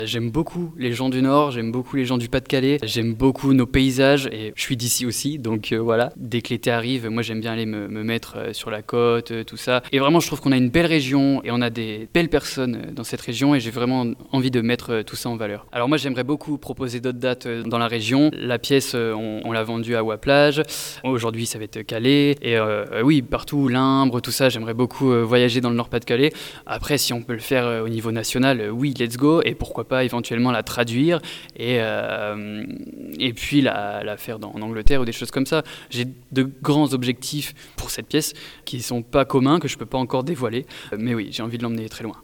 J'aime beaucoup les gens du Nord, j'aime beaucoup les gens du Pas-de-Calais, j'aime beaucoup nos paysages et je suis d'ici aussi, donc voilà. Dès que l'été arrive, moi j'aime bien aller me mettre sur la côte, tout ça. Et vraiment, je trouve qu'on a une belle région et on a des belles personnes dans cette région et j'ai vraiment envie de mettre tout ça en valeur. Alors moi, j'aimerais beaucoup proposer d'autres dates dans la région. La pièce, on l'a vendue à Ouaplage. Aujourd'hui, ça va être Calais. Et oui, partout, Limbre, tout ça, j'aimerais beaucoup voyager dans le Nord-Pas-de-Calais. Après, si on peut le faire au niveau national, oui, let's go. Et pourquoi pas éventuellement la traduire et puis la faire en Angleterre ou des choses comme ça. J'ai de grands objectifs pour cette pièce qui sont pas communs, que je peux pas encore dévoiler. Mais oui, j'ai envie de l'emmener très loin.